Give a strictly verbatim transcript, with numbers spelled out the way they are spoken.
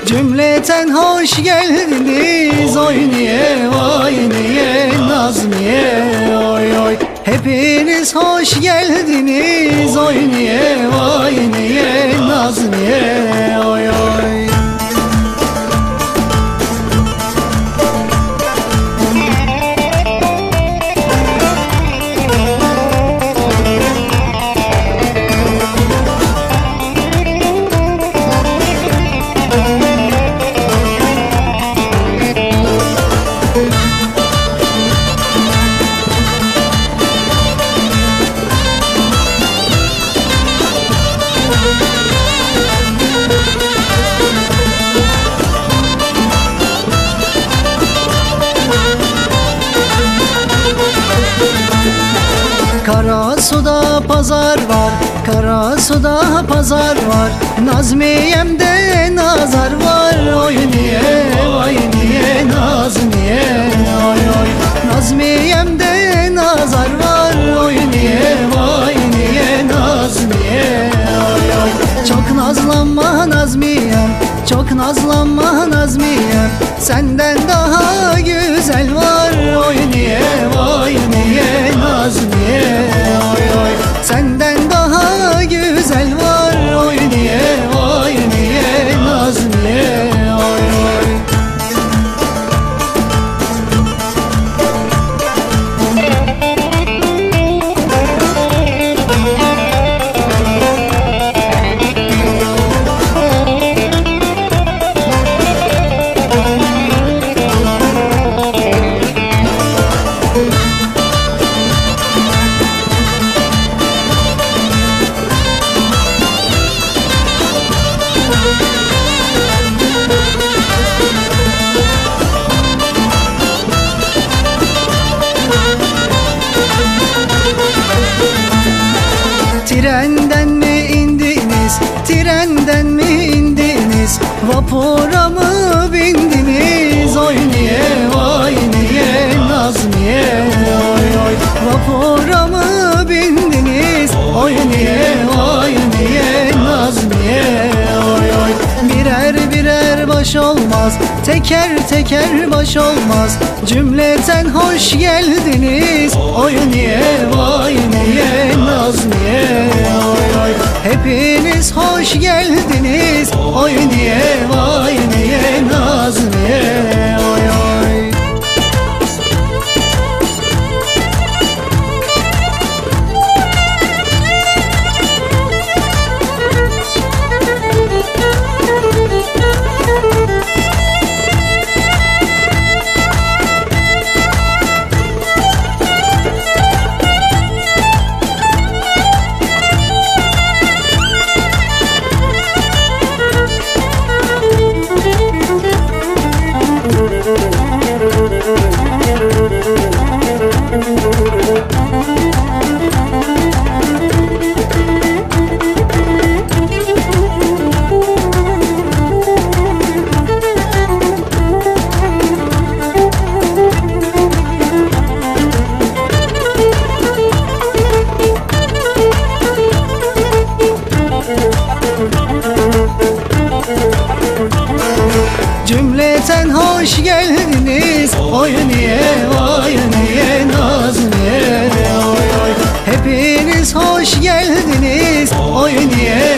Cümleten hoş geldiniz, oy niye vay niye Nazmiye oy oy. Hepiniz hoş geldiniz, oy niye vay niye Nazmiye oy oy. Karasu'da pazar var, Karasu'da pazar var. Nazmiye'mde nazar var, oy niye vay niye Nazmiye oy oy. Nazmiye'mde nazar var, oy niye vay niye Nazmiye oy oy. Çok nazlanma Nazmiyem, çok nazlanma Nazmiyem, senden daha güzel var, oy niye vay niye Nazmiye oy oy. Senden daha güzel var, oy niye vay niye Nazmiye oy oy. Trenden mi indiniz, trenden mi indiniz, vapura mı bindiniz, oy niye vay niye Nazmiye oy oy. Vapura mı bindiniz, oy niye vay niye Nazmiye oy oy. Birer birer baş olmaz, teker teker baş olmaz, cümleten hoş geldiniz, oy niye vay niye Nazmiye oy oy. Hepiniz hoş geldiniz, oy niye vay niye Nazmiye oy oy. Cümleten hoş geldiniz, oy niye vay niye Nazmiye oy oy. Hepiniz hoş geldiniz, oy niye